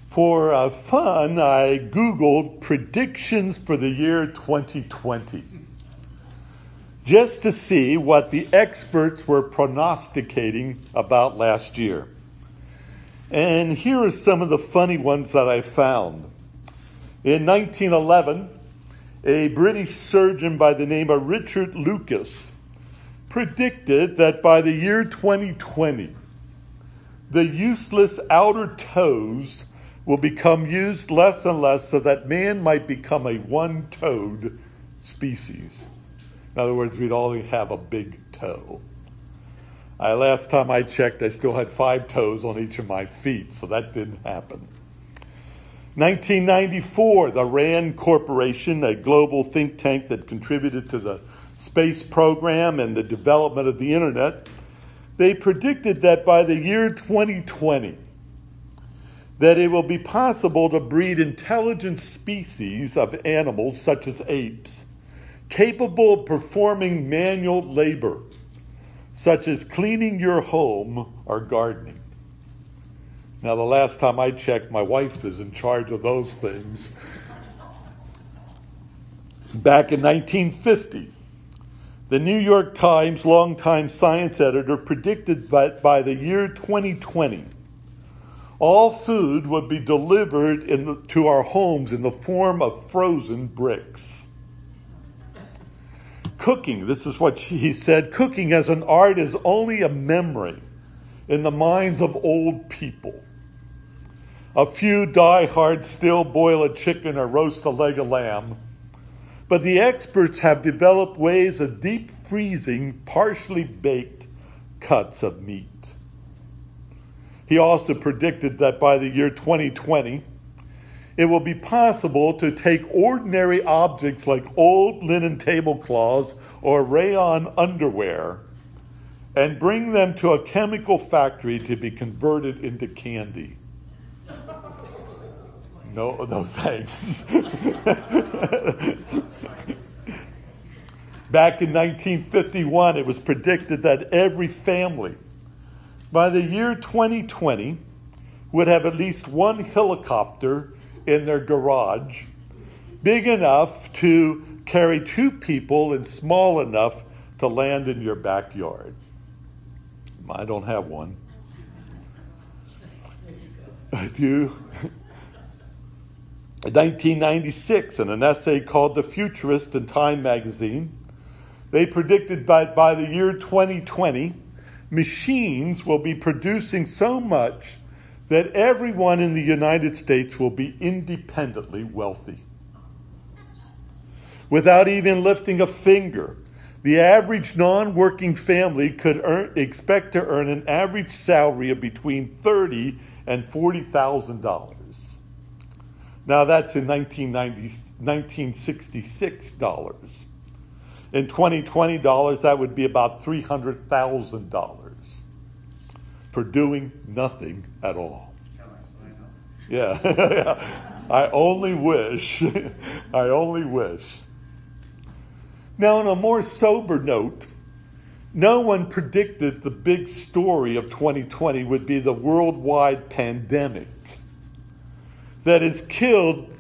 For fun, I Googled predictions for the year 2020, just to see what the experts were prognosticating about last year. And here are some of the funny ones that I found. In 1911, a British surgeon by the name of Richard Lucas predicted that by the year 2020, the useless outer toes will become used less and less so that man might become a one-toed species. In other words, we'd only have a big toe. Last time I checked, I still had 5 toes on each of my feet, so that didn't happen. 1994, the RAND Corporation, a global think tank that contributed to the space program and the development of the internet, they predicted that by the year 2020, that it will be possible to breed intelligent species of animals, such as apes, capable of performing manual labor, such as cleaning your home or gardening. Now, the last time I checked, my wife is in charge of those things. Back in 1950, the New York Times longtime science editor predicted that by the year 2020, all food would be delivered to our homes in the form of frozen bricks. Cooking, this is what he said, cooking as an art is only a memory in the minds of old people. A few diehards still boil a chicken or roast a leg of lamb, but the experts have developed ways of deep freezing partially baked cuts of meat. He also predicted that by the year 2020, it will be possible to take ordinary objects like old linen tablecloths or rayon underwear and bring them to a chemical factory to be converted into candy. No thanks. Back in 1951, it was predicted that every family, by the year 2020, would have at least one helicopter in their garage, big enough to carry 2 people and small enough to land in your backyard. I don't have one. I do. In 1996, in an essay called The Futurist in Time magazine, they predicted by the year 2020, machines will be producing so much that everyone in the United States will be independently wealthy. Without even lifting a finger, the average non-working family could expect to earn an average salary of between $30,000 and $40,000. Now that's in 1966 dollars. In 2020 dollars, that would be about $300,000 for doing nothing at all. Yeah, I only wish. I only wish. Now, on a more sober note, no one predicted the big story of 2020 would be the worldwide pandemic that has killed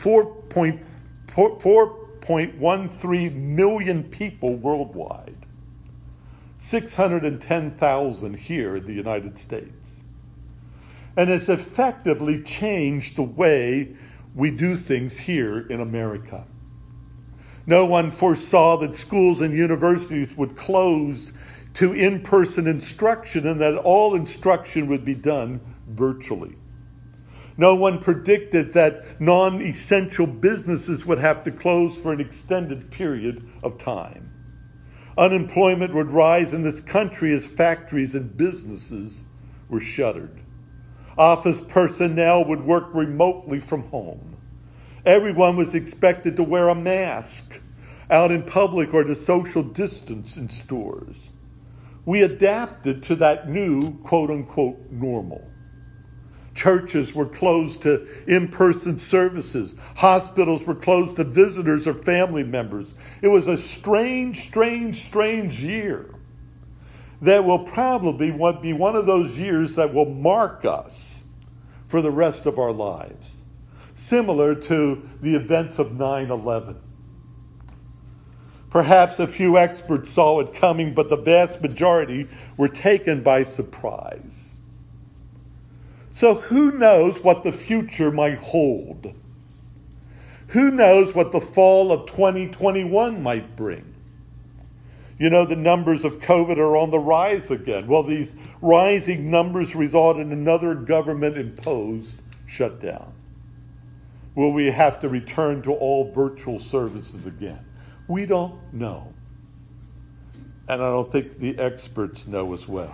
4.13 million people worldwide, 610,000 here in the United States, and has effectively changed the way we do things here in America. No one foresaw that schools and universities would close to in-person instruction and that all instruction would be done virtually. No one predicted that non-essential businesses would have to close for an extended period of time. Unemployment would rise in this country as factories and businesses were shuttered. Office personnel would work remotely from home. Everyone was expected to wear a mask out in public or to social distance in stores. We adapted to that new, quote-unquote, normal. Churches were closed to in-person services. Hospitals were closed to visitors or family members. It was a strange year that will probably be one of those years that will mark us for the rest of our lives. similar to the events of 9/11. Perhaps a few experts saw it coming, but the vast majority were taken by surprise. So who knows what the future might hold? Who knows what the fall of 2021 might bring? You know, the numbers of COVID are on the rise again. Well, these rising numbers result in another government-imposed shutdown. Will we have to return to all virtual services again? We don't know. And I don't think the experts know as well.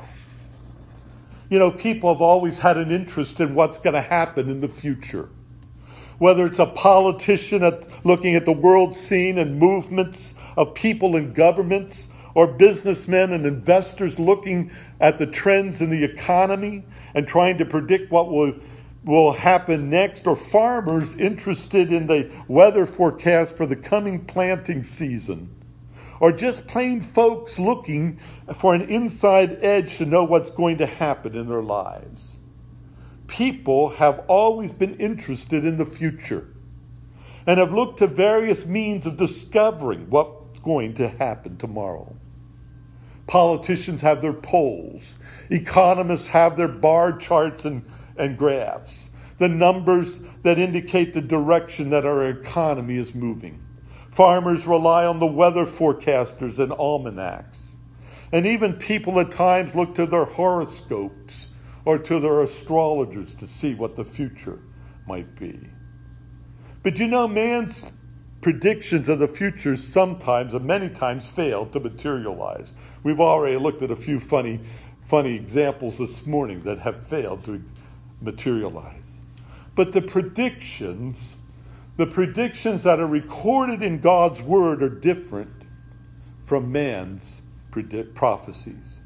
You know, people have always had an interest in what's going to happen in the future. Whether it's a politician looking at the world scene and movements of people and governments, or businessmen and investors looking at the trends in the economy and trying to predict what will happen next, or farmers interested in the weather forecast for the coming planting season, or just plain folks looking for an inside edge to know what's going to happen in their lives. People have always been interested in the future and have looked to various means of discovering what's going to happen tomorrow. Politicians have their polls. Economists have their bar charts and graphs, the numbers that indicate the direction that our economy is moving. Farmers rely on the weather forecasters and almanacs. And even people at times look to their horoscopes or to their astrologers to see what the future might be. But you know, man's predictions of the future sometimes and many times fail to materialize. We've already looked at a few funny examples this morning that have failed to materialize. But the predictions that are recorded in God's word are different from man's prophecies.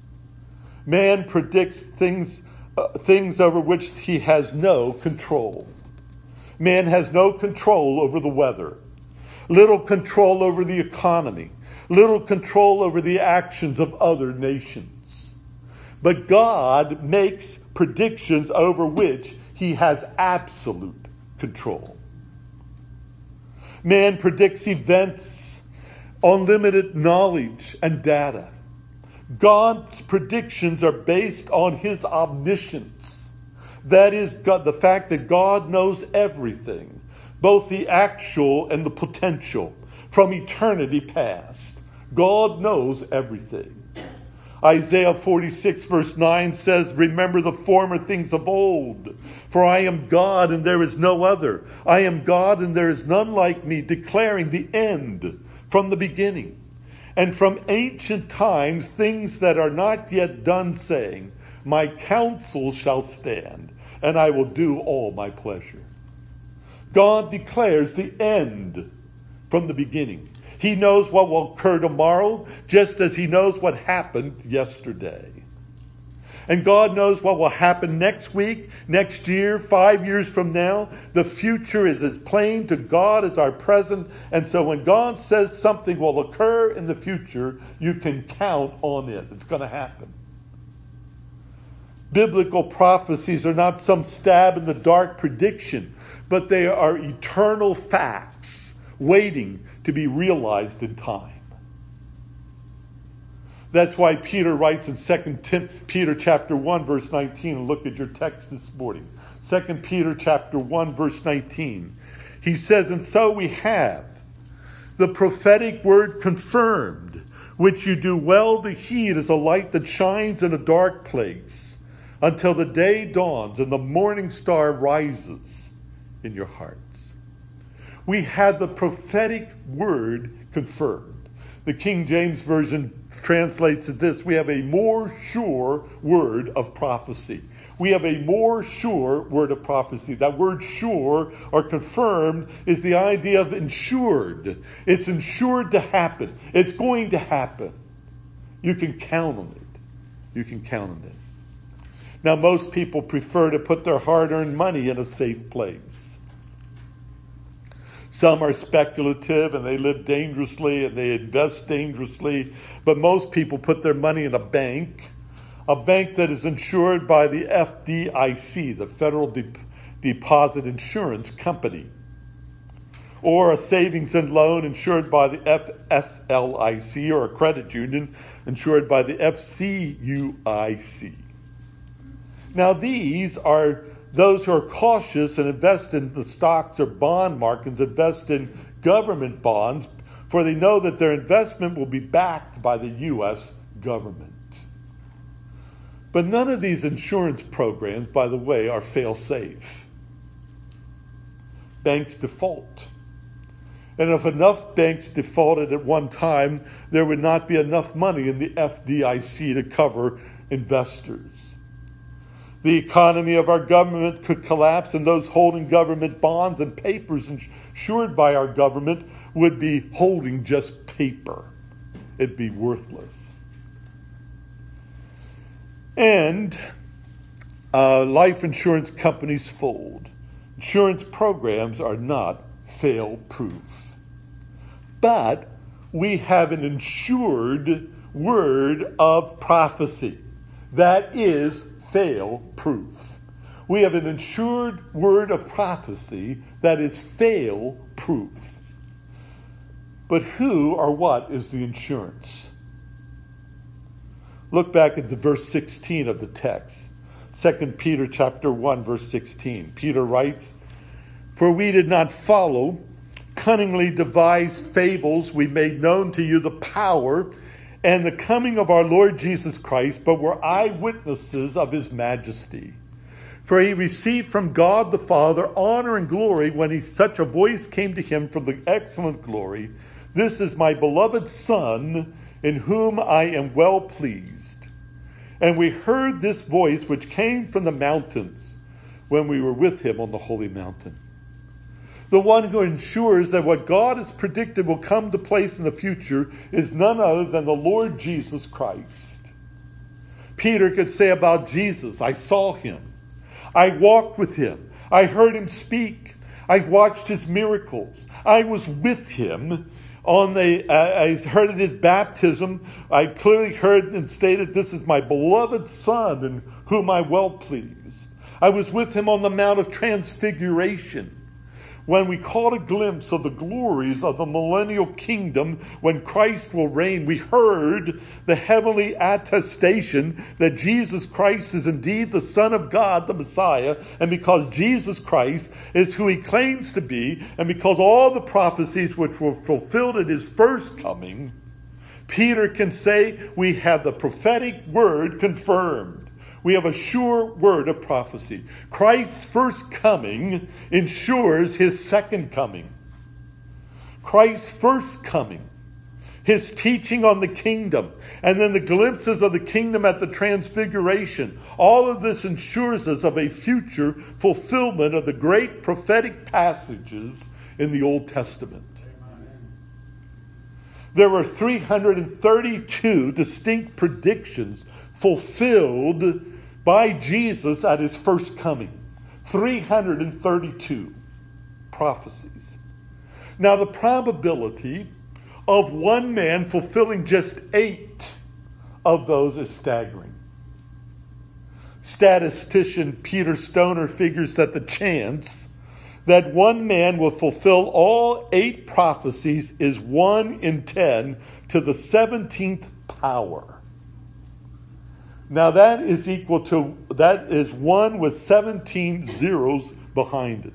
Man predicts things over which he has no control. Man has no control over the weather, little control over the economy, little control over the actions of other nations. But God makes predictions over which he has absolute control. Man predicts events on limited knowledge and data. God's predictions are based on his omniscience. That is, the fact that God knows everything, both the actual and the potential, from eternity past. God knows everything. Isaiah 46 verse 9 says, "Remember the former things of old, for I am God and there is no other. I am God and there is none like me, declaring the end from the beginning. And from ancient times, things that are not yet done, saying, my counsel shall stand, and I will do all my pleasure." God declares the end from the beginning. He knows what will occur tomorrow, just as he knows what happened yesterday. And God knows what will happen next week, next year, 5 years from now. The future is as plain to God as our present. And so when God says something will occur in the future, you can count on it. It's going to happen. Biblical prophecies are not some stab in the dark prediction, but they are eternal facts waiting to be realized in time. That's why Peter writes in 2 Peter chapter 1, verse 19, and look at your text this morning. 2 Peter chapter 1, verse 19. He says, "And so we have the prophetic word confirmed, which you do well to heed as a light that shines in a dark place, until the day dawns and the morning star rises in your hearts." We have the prophetic word confirmed. The King James Version translates it this: we have a more sure word of prophecy. We have a more sure word of prophecy. That word sure or confirmed is the idea of ensured. It's ensured to happen. It's going to happen. You can count on it. You can count on it. Now, most people prefer to put their hard-earned money in a safe place. Some are speculative and they live dangerously and they invest dangerously. But most people put their money in a bank that is insured by the FDIC, the Federal deposit insurance company, or a savings and loan insured by the FSLIC, or a credit union insured by the FCUIC. Now, these are those who are cautious and invest in the stocks or bond markets, invest in government bonds, for they know that their investment will be backed by the U.S. government. But none of these insurance programs, by the way, are fail-safe. Banks default. And if enough banks defaulted at one time, there would not be enough money in the FDIC to cover investors. The economy of our government could collapse, and those holding government bonds and papers insured by our government would be holding just paper. It'd be worthless. And life insurance companies fold. Insurance programs are not fail-proof. But we have an insured word of prophecy that is fail-proof. We have an insured word of prophecy that is fail-proof. But who or what is the insurance? Look back at the verse 16 of the text. 2 Peter chapter 1, verse 16. Peter writes, "For we did not follow cunningly devised fables. We made known to you the power and the coming of our Lord Jesus Christ, but were eyewitnesses of his majesty. For he received from God the Father honor and glory when such a voice came to him from the excellent glory. This is my beloved Son, in whom I am well pleased. And we heard this voice which came from the mountains when we were with him on the holy mountain." The one who ensures that what God has predicted will come to place in the future is none other than the Lord Jesus Christ. Peter could say about Jesus, "I saw him. I walked with him. I heard him speak. I watched his miracles. I was with him I heard at his baptism. I clearly heard and stated, this is my beloved Son in whom I well pleased. I was with him on the Mount of Transfiguration, when we caught a glimpse of the glories of the millennial kingdom when Christ will reign. We heard the heavenly attestation that Jesus Christ is indeed the Son of God, the Messiah, and because Jesus Christ is who he claims to be, and because all the prophecies which were fulfilled at his first coming, Peter can say we have the prophetic word confirmed. We have a sure word of prophecy. Christ's first coming ensures his second coming. Christ's first coming, his teaching on the kingdom, and then the glimpses of the kingdom at the transfiguration. All of this ensures us of a future fulfillment of the great prophetic passages in the Old Testament. There were 332 distinct predictions fulfilled by Jesus at his first coming. 332 prophecies. Now, the probability of one man fulfilling just 8 of those is staggering. Statistician Peter Stoner figures that the chance that one man will fulfill all 8 prophecies is 1 in 10 to the 17th power. Now that is 1 with 17 zeros behind it.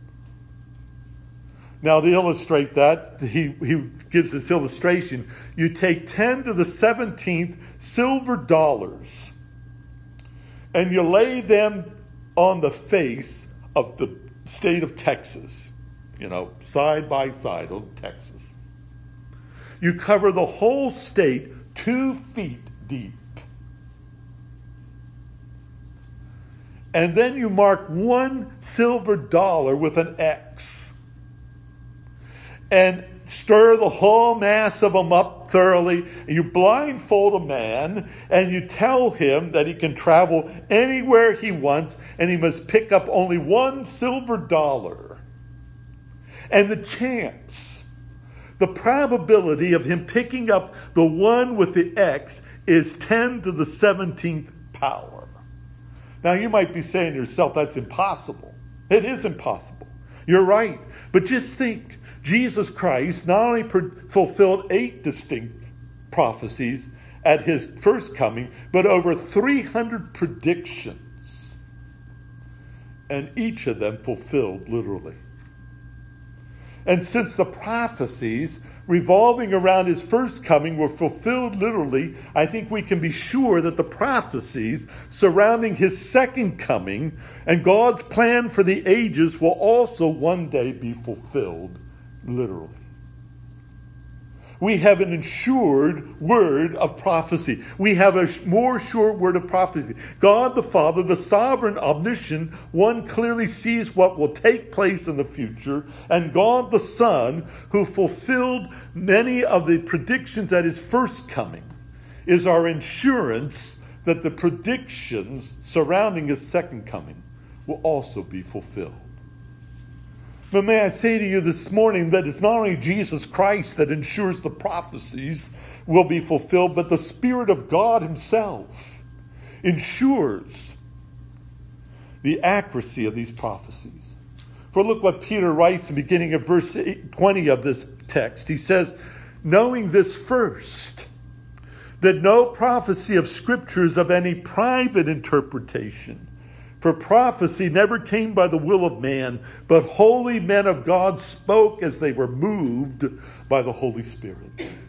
Now to illustrate that, he gives this illustration. You take 10 to the 17th silver dollars and you lay them on the face of the state of Texas, side by side on Texas. You cover the whole state 2 feet deep. And then you mark 1 silver dollar with an X. And stir the whole mass of them up thoroughly. And you blindfold a man and you tell him that he can travel anywhere he wants and he must pick up only 1 silver dollar. And the chance, the probability of him picking up the 1 with the X is 10 to the 17th power. Now you might be saying to yourself, that's impossible. It is impossible. You're right. But just think, Jesus Christ not only fulfilled 8 distinct prophecies at his first coming, but over 300 predictions. And each of them fulfilled literally. And since the prophecies revolving around his first coming were fulfilled literally, I think we can be sure that the prophecies surrounding his second coming and God's plan for the ages will also one day be fulfilled literally. We have an assured word of prophecy. We have a more sure word of prophecy. God the Father, the sovereign, omniscient one, clearly sees what will take place in the future. And God the Son, who fulfilled many of the predictions at his first coming, is our insurance that the predictions surrounding his second coming will also be fulfilled. But may I say to you this morning that it's not only Jesus Christ that ensures the prophecies will be fulfilled, but the Spirit of God himself ensures the accuracy of these prophecies. For look what Peter writes in the beginning of verse 20 of this text. He says, knowing this first, that no prophecy of Scripture is of any private interpretation. For prophecy never came by the will of man, but holy men of God spoke as they were moved by the Holy Spirit.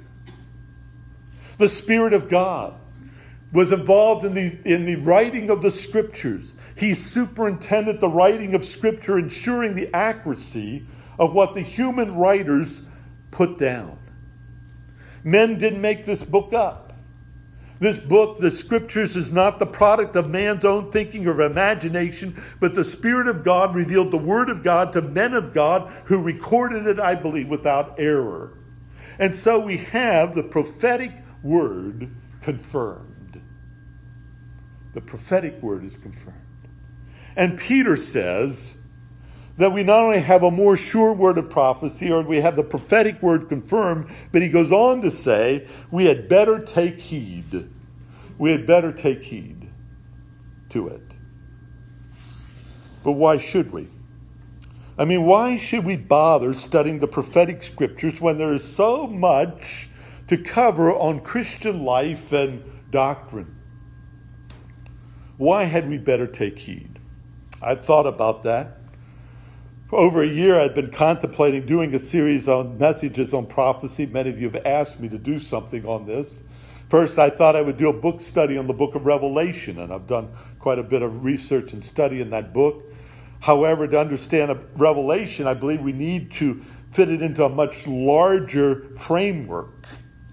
The Spirit of God was involved in the writing of the Scriptures. He superintended the writing of Scripture, ensuring the accuracy of what the human writers put down. Men didn't make this book up. This book, the Scriptures, is not the product of man's own thinking or imagination, but the Spirit of God revealed the Word of God to men of God who recorded it, I believe, without error. And so we have the prophetic word confirmed. The prophetic word is confirmed. And Peter says that we not only have a more sure word of prophecy, or we have the prophetic word confirmed, but he goes on to say, we had better take heed. We had better take heed to it. But why should we? I mean, why should we bother studying the prophetic scriptures when there is so much to cover on Christian life and doctrine? Why had we better take heed? I thought about that. For over a year, I've been contemplating doing a series on messages on prophecy. Many of you have asked me to do something on this. First, I thought I would do a book study on the book of Revelation, and I've done quite a bit of research and study in that book. However, to understand Revelation, I believe we need to fit it into a much larger framework.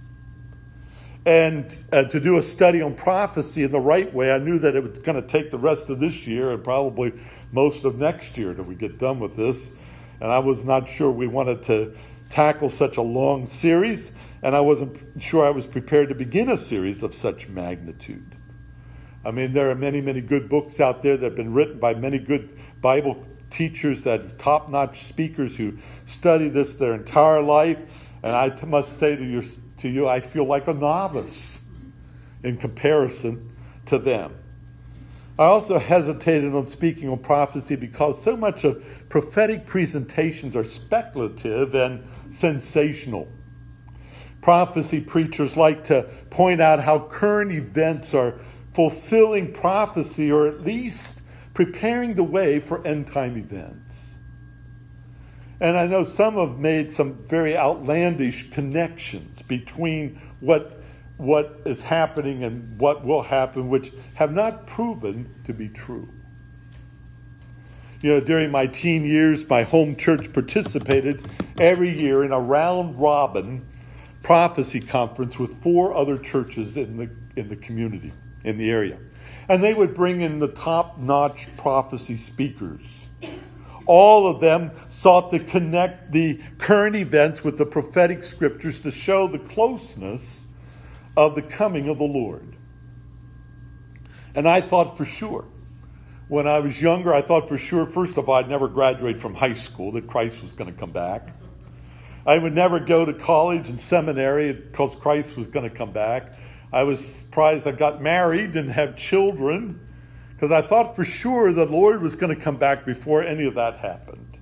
And to do a study on prophecy in the right way, I knew that it was going to take the rest of this year and probably most of next year till we get done with this. And I was not sure we wanted to tackle such a long series, and I wasn't sure I was prepared to begin a series of such magnitude. I mean, there are many, many good books out there that have been written by many good Bible teachers, that top-notch speakers who study this their entire life. And I must say to you, I feel like a novice in comparison to them. I also hesitated on speaking on prophecy because so much of prophetic presentations are speculative and sensational. Prophecy preachers like to point out how current events are fulfilling prophecy, or at least preparing the way for end-time events. And I know some have made some very outlandish connections between what is happening and what will happen, which have not proven to be true. You know, during my teen years, my home church participated every year in a round-robin prophecy conference with 4 other churches in the community, in the area. And they would bring in the top-notch prophecy speakers. All of them sought to connect the current events with the prophetic scriptures to show the closeness of the coming of the Lord. And I thought for sure, when I was younger, I thought for sure, first of all, I'd never graduate from high school, that Christ was going to come back. I would never go to college and seminary because Christ was going to come back. I was surprised I got married and have children, because I thought for sure the Lord was going to come back before any of that happened.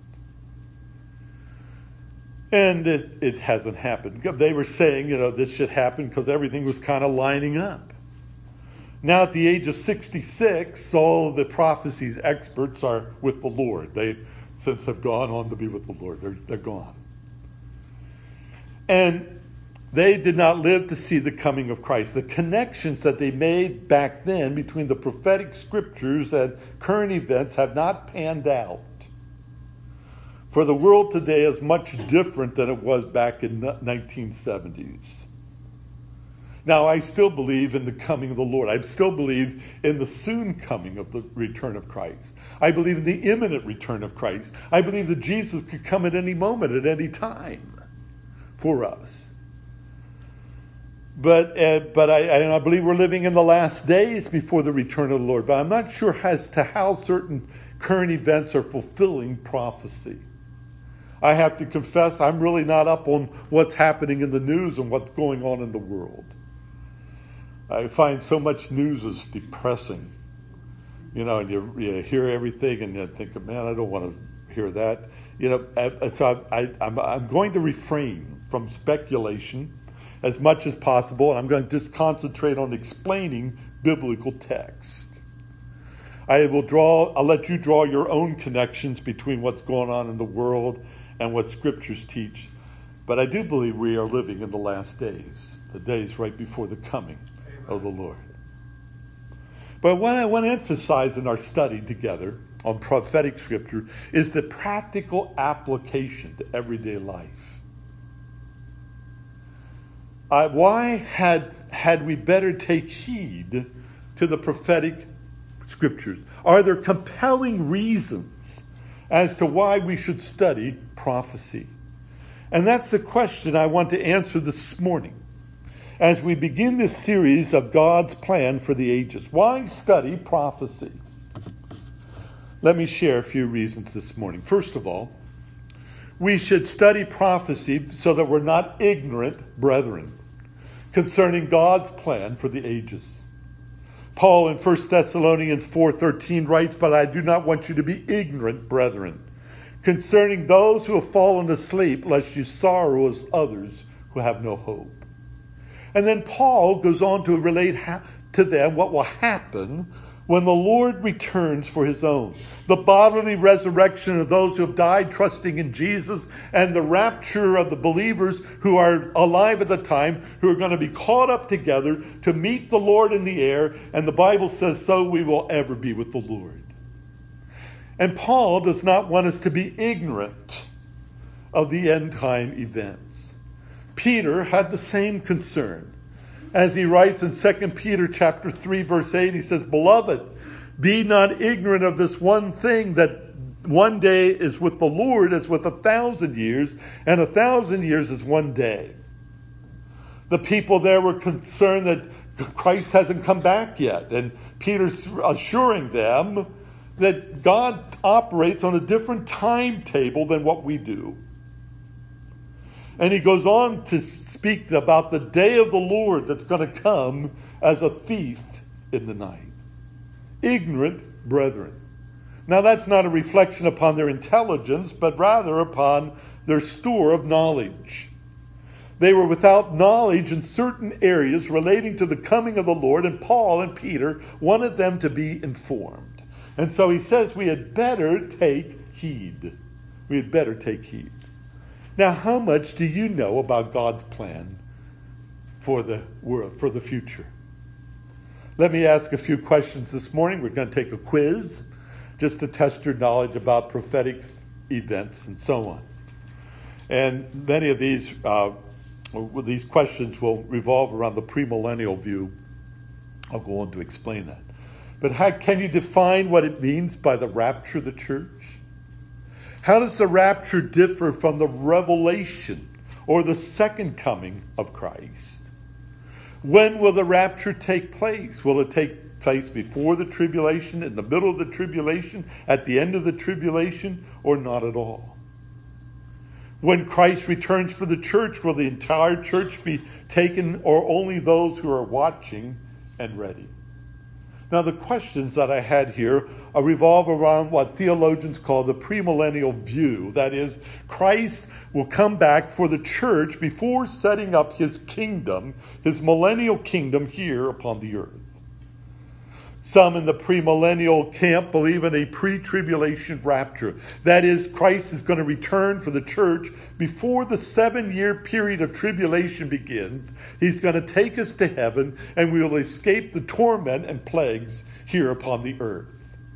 And it hasn't happened. They were saying, this should happen because everything was kind of lining up. Now at the age of 66, all of the prophecies experts are with the Lord. They since have gone on to be with the Lord. They're gone. And they did not live to see the coming of Christ. The connections that they made back then between the prophetic scriptures and current events have not panned out. For the world today is much different than it was back in the 1970s. Now, I still believe in the coming of the Lord. I still believe in the soon coming of the return of Christ. I believe in the imminent return of Christ. I believe that Jesus could come at any moment, at any time for us. But I believe we're living in the last days before the return of the Lord. But I'm not sure as to how certain current events are fulfilling prophecy. I have to confess, I'm really not up on what's happening in the news and what's going on in the world. I find so much news is depressing. And you hear everything and you think, man, I don't want to hear that. So I'm going to refrain from speculation as much as possible, and I'm going to just concentrate on explaining biblical text. I'll let you draw your own connections between what's going on in the world and what scriptures teach. But I do believe we are living in the last days, the days right before the coming of the Lord. But what I want to emphasize in our study together on prophetic scripture is the practical application to everyday life. Why had we better take heed to the prophetic scriptures? Are there compelling reasons as to why we should study prophecy? And that's the question I want to answer this morning as we begin this series of God's plan for the ages. Why study prophecy? Let me share a few reasons this morning. First of all, we should study prophecy so that we're not ignorant brethren concerning God's plan for the ages. Paul in 1 Thessalonians 4:13 writes, "But I do not want you to be ignorant, brethren, concerning those who have fallen asleep, lest you sorrow as others who have no hope." And then Paul goes on to relate to them what will happen when the Lord returns for his own. The bodily resurrection of those who have died trusting in Jesus, and the rapture of the believers who are alive at the time, who are going to be caught up together to meet the Lord in the air. And the Bible says, so we will ever be with the Lord. And Paul does not want us to be ignorant of the end time events. Peter had the same concern. As he writes in 2 Peter chapter 3, verse 8, he says, "Beloved, be not ignorant of this one thing, that one day is with the Lord as with 1,000 years, and 1,000 years is one day." The people there were concerned that Christ hasn't come back yet. And Peter's assuring them that God operates on a different timetable than what we do. And he goes on to speak about the day of the Lord that's going to come as a thief in the night. Ignorant brethren. Now that's not a reflection upon their intelligence, but rather upon their store of knowledge. They were without knowledge in certain areas relating to the coming of the Lord, and Paul and Peter wanted them to be informed. And so he says we had better take heed. We had better take heed. Now, how much do you know about God's plan for the world, for the future? Let me ask a few questions this morning. We're going to take a quiz just to test your knowledge about prophetic events and so on. And many of these questions will revolve around the premillennial view. I'll go on to explain that. But how can you define what it means by the rapture of the church? How does the rapture differ from the revelation or the second coming of Christ? When will the rapture take place? Will it take place before the tribulation, in the middle of the tribulation, at the end of the tribulation, or not at all? When Christ returns for the church, will the entire church be taken, or only those who are watching and ready? Now, the questions that I had here revolve around what theologians call the premillennial view. That is, Christ will come back for the church before setting up his kingdom, his millennial kingdom here upon the earth. Some in the premillennial camp believe in a pre-tribulation rapture. That is, Christ is going to return for the church before the 7-year period of tribulation begins. He's going to take us to heaven, and we will escape the torment and plagues here upon the earth.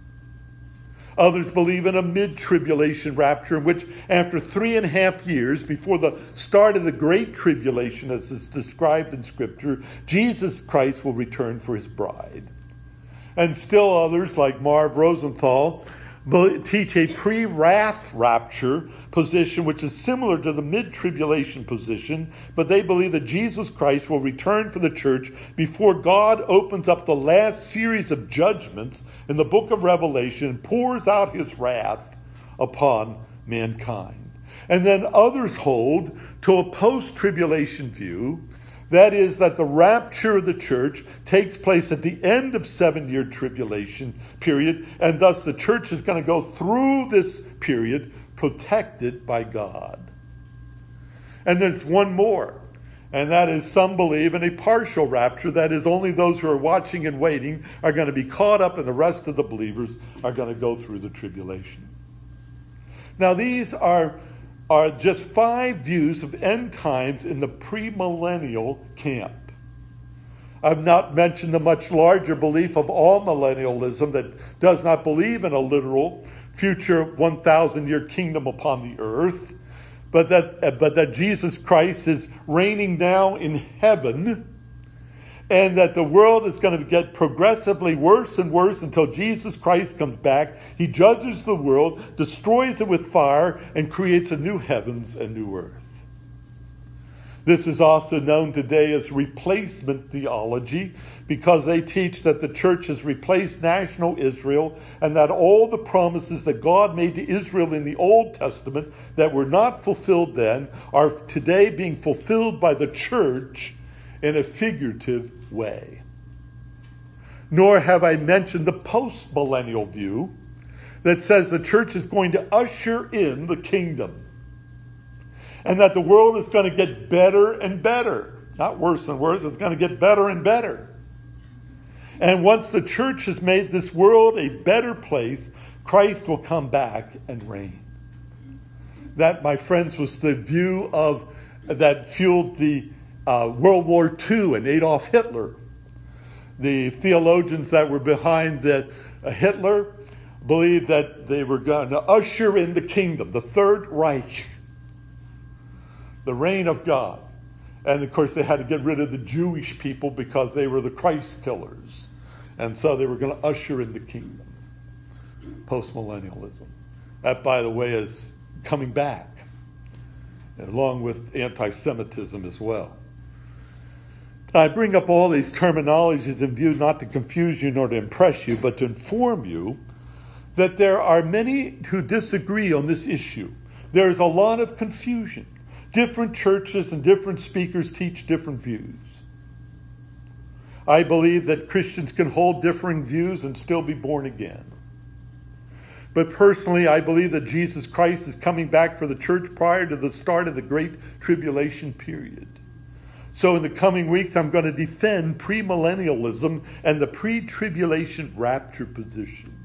Others believe in a mid-tribulation rapture in which, after 3.5 years before the start of the Great Tribulation, as is described in Scripture, Jesus Christ will return for his bride. And still others, like Marv Rosenthal, teach a pre-wrath rapture position, which is similar to the mid-tribulation position, but they believe that Jesus Christ will return for the church before God opens up the last series of judgments in the book of Revelation and pours out his wrath upon mankind. And then others hold to a post-tribulation view. That is, that the rapture of the church takes place at the end of 7-year tribulation period, and thus the church is going to go through this period protected by God. And there's one more, and that is some believe in a partial rapture. That is, only those who are watching and waiting are going to be caught up, and the rest of the believers are going to go through the tribulation. Now, these are just 5 views of end times in the premillennial camp. I've not mentioned the much larger belief of all millennialism that does not believe in a literal future 1,000-year kingdom upon the earth, but that Jesus Christ is reigning now in heaven, and that the world is going to get progressively worse and worse until Jesus Christ comes back. He judges the world, destroys it with fire, and creates a new heavens and new earth. This is also known today as replacement theology, because they teach that the church has replaced national Israel, and that all the promises that God made to Israel in the Old Testament that were not fulfilled then are today being fulfilled by the church in a figurative way. Nor have I mentioned the post-millennial view that says the church is going to usher in the kingdom, and that the world is going to get better and better. Not worse and worse, it's going to get better and better. And once the church has made this world a better place, Christ will come back and reign. That, my friends, was the view that fueled the World War II and Adolf Hitler. The theologians that were behind Hitler believed that they were going to usher in the kingdom, the Third Reich, the reign of God. And of course they had to get rid of the Jewish people because they were the Christ killers. And so they were going to usher in the kingdom. Postmillennialism. That, by the way, is coming back, along with anti-Semitism as well. I bring up all these terminologies in view not to confuse you nor to impress you, but to inform you that there are many who disagree on this issue. There is a lot of confusion. Different churches and different speakers teach different views. I believe that Christians can hold differing views and still be born again. But personally, I believe that Jesus Christ is coming back for the church prior to the start of the Great Tribulation period. So in the coming weeks, I'm going to defend premillennialism and the pre-tribulation rapture position.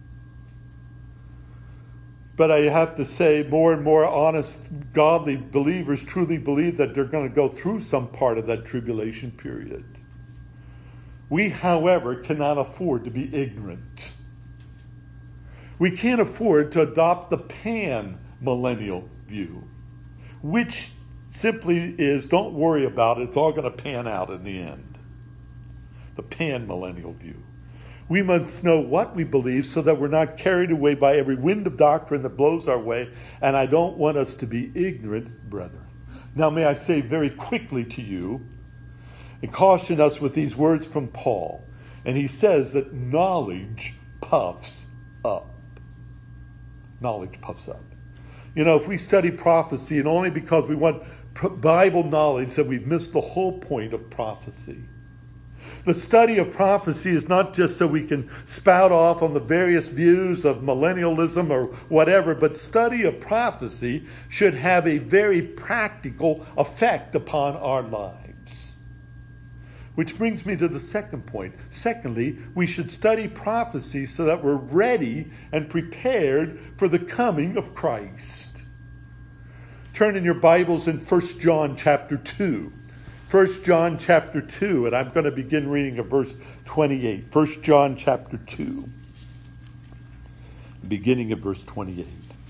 But I have to say, more and more honest, godly believers truly believe that they're going to go through some part of that tribulation period. We, however, cannot afford to be ignorant. We can't afford to adopt the pan-millennial view, which simply is, don't worry about it, it's all going to pan out in the end. The pan-millennial view. We must know what we believe so that we're not carried away by every wind of doctrine that blows our way, and I don't want us to be ignorant, brethren. Now may I say very quickly to you, and caution us with these words from Paul, and he says that knowledge puffs up. Knowledge puffs up. You know, if we study prophecy, and only because we want Bible knowledge, that we've missed the whole point of prophecy. The study of prophecy is not just so we can spout off on the various views of millennialism or whatever, but study of prophecy should have a very practical effect upon our lives. Which brings me to the second point. Secondly, we should study prophecy so that we're ready and prepared for the coming of Christ. Turn in your Bibles in 1 John chapter 2. 1 John chapter 2, and I'm going to begin reading at verse 28. 1 John chapter 2, beginning at verse 28.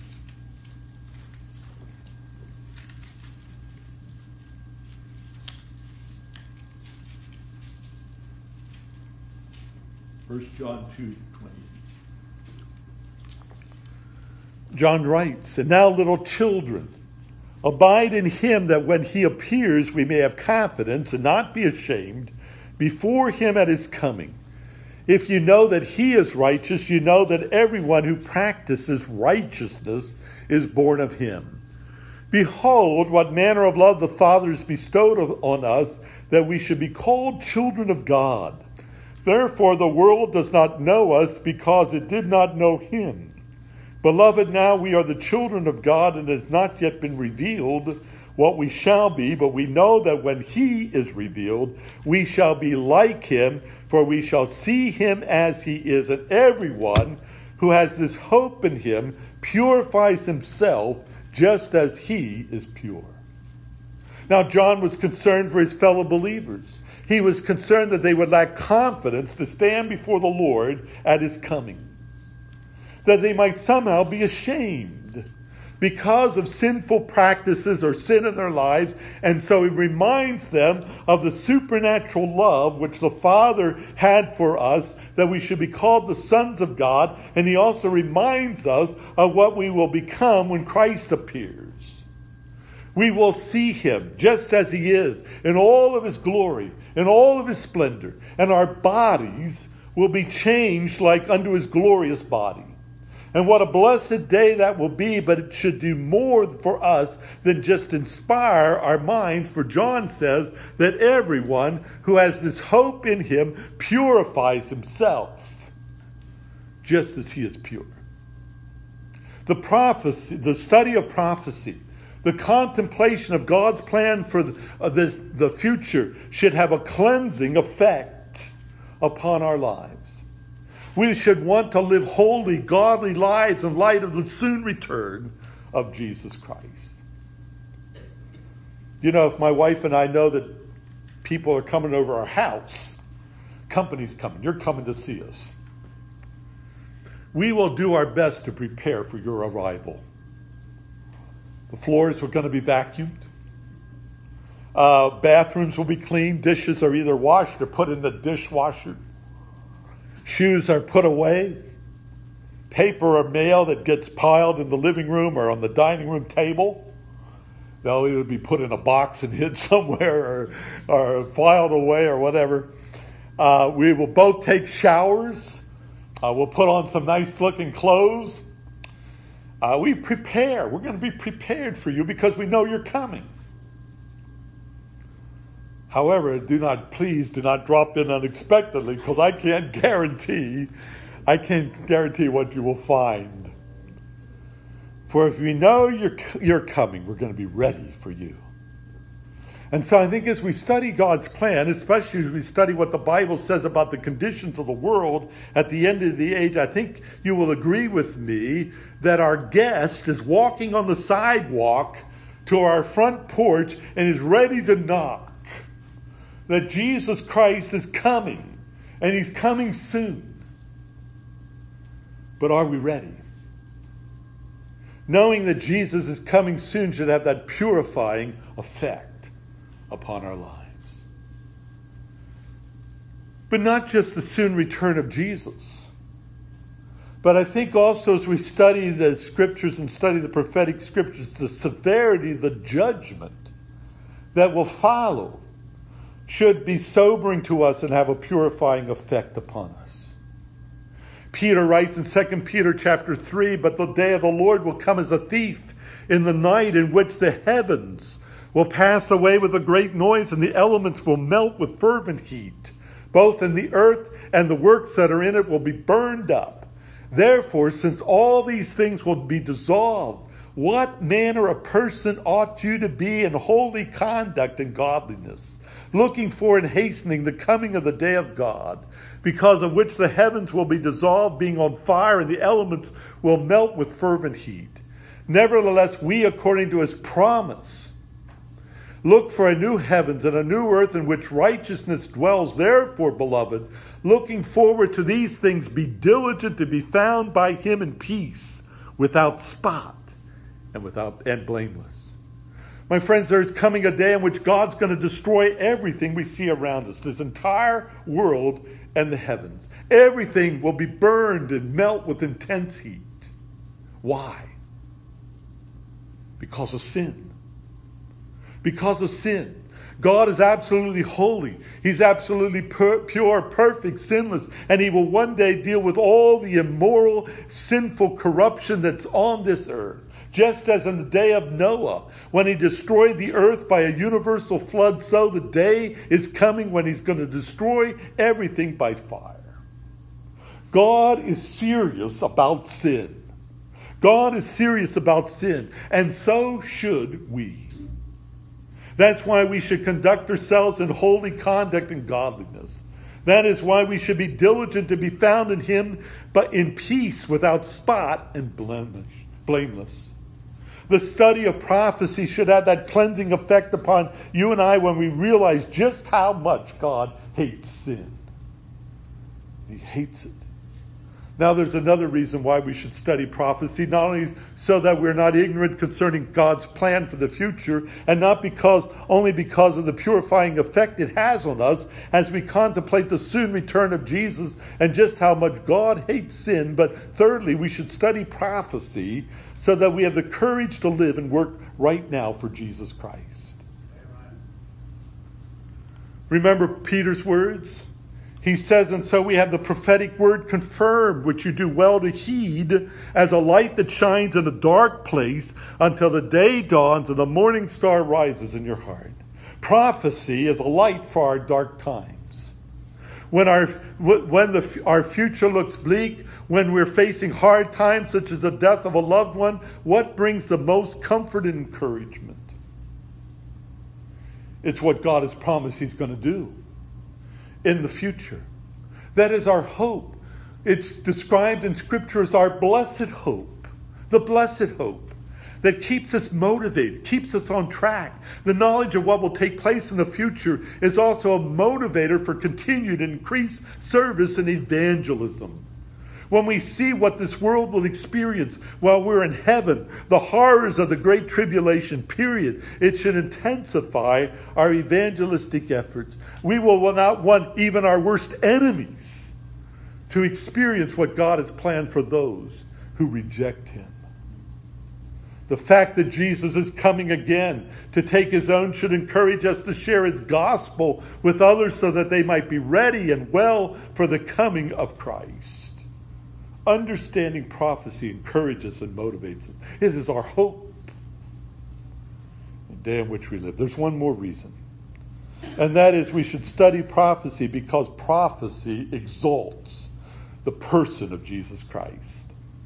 First John 2:28. John writes, "And now, little children, abide in him, that when he appears we may have confidence and not be ashamed before him at his coming. If you know that he is righteous, you know that everyone who practices righteousness is born of him. Behold, what manner of love the Father has bestowed on us, that we should be called children of God. Therefore the world does not know us, because it did not know him. Beloved, now we are the children of God, and it has not yet been revealed what we shall be, but we know that when he is revealed, we shall be like him, for we shall see him as he is. And everyone who has this hope in him purifies himself just as he is pure." Now, John was concerned for his fellow believers. He was concerned that they would lack confidence to stand before the Lord at his coming, that they might somehow be ashamed because of sinful practices or sin in their lives. And so he reminds them of the supernatural love which the Father had for us, that we should be called the sons of God. And he also reminds us of what we will become when Christ appears. We will see him just as he is, in all of his glory, in all of his splendor. And our bodies will be changed like unto his glorious body. And what a blessed day that will be, but it should do more for us than just inspire our minds. For John says that everyone who has this hope in him purifies himself, just as he is pure. The study of prophecy, the contemplation of God's plan for the future should have a cleansing effect upon our lives. We should want to live holy, godly lives in light of the soon return of Jesus Christ. You know, if my wife and I know that people are coming over our house, company's coming, you're coming to see us, we will do our best to prepare for your arrival. The floors are going to be vacuumed. Bathrooms will be cleaned. Dishes are either washed or put in the dishwasher. Shoes are put away. Paper or mail that gets piled in the living room or on the dining room table, they'll either be put in a box and hid somewhere or filed away or whatever. We will both take showers. We'll put on some nice looking clothes. We prepare. We're going to be prepared for you because we know you're coming. However, please do not drop in unexpectedly, because I can't guarantee what you will find. For if we know you're coming, we're going to be ready for you. And so I think as we study God's plan, especially as we study what the Bible says about the conditions of the world at the end of the age, I think you will agree with me that our guest is walking on the sidewalk to our front porch and is ready to knock. That Jesus Christ is coming, and he's coming soon. But are we ready? Knowing that Jesus is coming soon should have that purifying effect upon our lives. But not just the soon return of Jesus, but I think also as we study the scriptures and study the prophetic scriptures, the severity, the judgment that will follow should be sobering to us and have a purifying effect upon us. Peter writes in 2 Peter chapter 3, "But the day of the Lord will come as a thief in the night, in which the heavens will pass away with a great noise, and the elements will melt with fervent heat. both in the earth and the works that are in it will be burned up. Therefore, since all these things will be dissolved, what manner of person ought you to be in holy conduct and godliness, looking for and hastening the coming of the day of God, because of which the heavens will be dissolved, being on fire, and the elements will melt with fervent heat. Nevertheless, we, according to his promise, look for a new heavens and a new earth in which righteousness dwells. Therefore, beloved, looking forward to these things, be diligent to be found by him in peace, without spot and blameless. My friends, there is coming a day in which God's going to destroy everything we see around us, this entire world and the heavens. Everything will be burned and melt with intense heat. Why? Because of sin. Because of sin. God is absolutely holy. He's absolutely pure, perfect, sinless. And he will one day deal with all the immoral, sinful corruption that's on this earth. Just as in the day of Noah, when he destroyed the earth by a universal flood, so the day is coming when he's going to destroy everything by fire. God is serious about sin. God is serious about sin, and so should we. That's why we should conduct ourselves in holy conduct and godliness. That is why we should be diligent to be found in him, but in peace, without spot and blameless. The study of prophecy should have that cleansing effect upon you and I when we realize just how much God hates sin. He hates it. Now there's another reason why we should study prophecy, not only so that we're not ignorant concerning God's plan for the future, and not only because of the purifying effect it has on us as we contemplate the soon return of Jesus and just how much God hates sin, but thirdly, we should study prophecy so that we have the courage to live and work right now for Jesus Christ. Remember Peter's words? He says, and so we have the prophetic word confirmed, which you do well to heed, as a light that shines in a dark place until the day dawns and the morning star rises in your heart. Prophecy is a light for our dark times. When our future looks bleak, when we're facing hard times such as the death of a loved one, what brings the most comfort and encouragement? It's what God has promised he's going to do in the future. That is our hope. It's described in Scripture as our blessed hope. The blessed hope that keeps us motivated, keeps us on track. The knowledge of what will take place in the future is also a motivator for continued increased service and evangelism. When we see what this world will experience while we're in heaven, the horrors of the Great Tribulation period, it should intensify our evangelistic efforts. We will not want even our worst enemies to experience what God has planned for those who reject him. The fact that Jesus is coming again to take his own should encourage us to share his gospel with others so that they might be ready and well for the coming of Christ. Understanding prophecy encourages and motivates us. It is our hope, the day in which we live. There's one more reason, and that is we should study prophecy because prophecy exalts the person of Jesus Christ.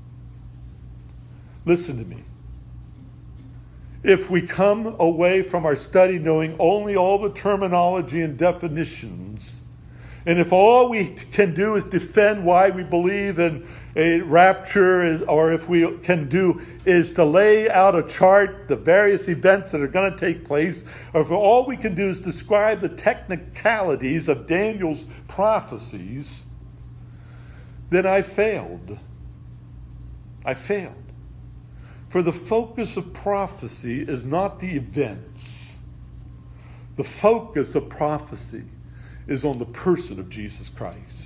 Listen to me. If we come away from our study knowing only all the terminology and definitions, and if all we can do is defend why we believe in a rapture, or if we can do is to lay out a chart, the various events that are going to take place, or if all we can do is describe the technicalities of Daniel's prophecies, then I failed. I failed. For the focus of prophecy is not the events. The focus of prophecy is on the person of Jesus Christ.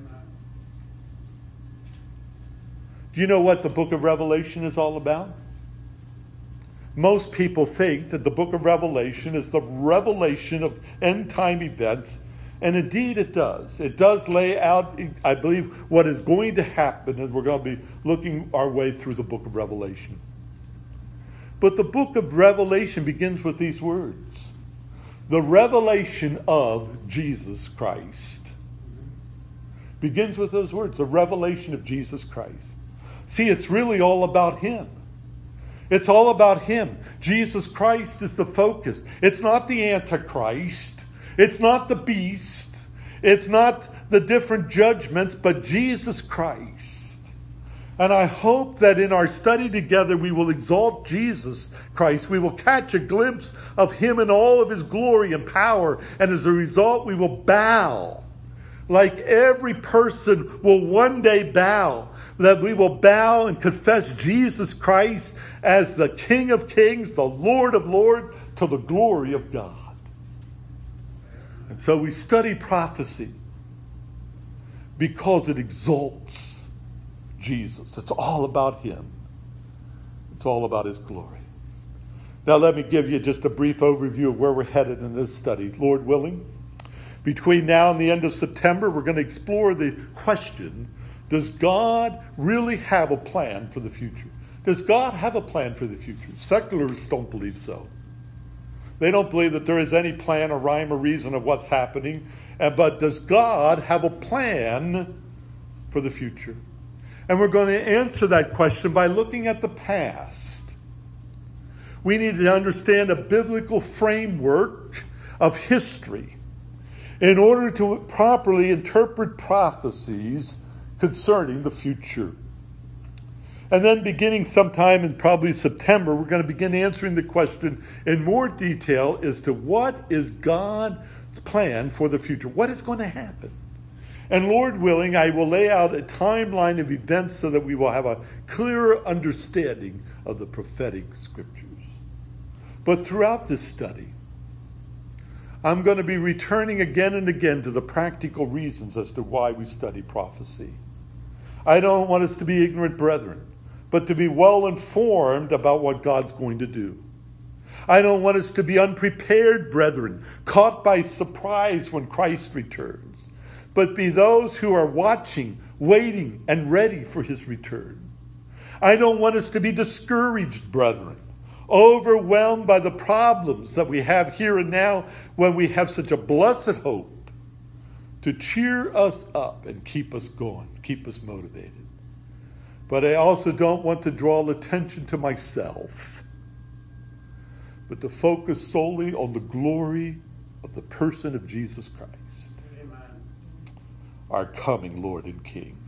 Do you know what the book of Revelation is all about? Most people think that the book of Revelation is the revelation of end-time events, and indeed it does. It does lay out, I believe, what is going to happen, and we're going to be looking our way through the book of Revelation. But the book of Revelation begins with these words: the revelation of Jesus Christ. Begins with those words, the revelation of Jesus Christ. See, it's really all about him. It's all about him. Jesus Christ is the focus. It's not the Antichrist. It's not the beast. It's not the different judgments, but Jesus Christ. And I hope that in our study together we will exalt Jesus Christ. We will catch a glimpse of him in all of his glory and power. And as a result, we will bow. Like every person will one day bow. That we will bow and confess Jesus Christ as the King of Kings, the Lord of Lords, to the glory of God. And so we study prophecy because it exalts Jesus. It's all about him. It's all about his glory. Now let me give you just a brief overview of where we're headed in this study. Lord willing, between now and the end of September, we're going to explore the question, does God really have a plan for the future? Does God have a plan for the future? Secularists don't believe so. They don't believe that there is any plan or rhyme or reason of what's happening. But does God have a plan for the future? And we're going to answer that question by looking at the past. We need to understand a biblical framework of history in order to properly interpret prophecies concerning the future. And then beginning sometime in probably September, we're going to begin answering the question in more detail as to what is God's plan for the future. What is going to happen? And Lord willing, I will lay out a timeline of events so that we will have a clearer understanding of the prophetic scriptures. But throughout this study, I'm going to be returning again and again to the practical reasons as to why we study prophecy. I don't want us to be ignorant brethren, but to be well informed about what God's going to do. I don't want us to be unprepared brethren, caught by surprise when Christ returns, but be those who are watching, waiting, and ready for his return. I don't want us to be discouraged brethren, overwhelmed by the problems that we have here and now when we have such a blessed hope to cheer us up and keep us going, keep us motivated. But I also don't want to draw attention to myself, but to focus solely on the glory of the person of Jesus Christ, Amen. Our coming Lord and King.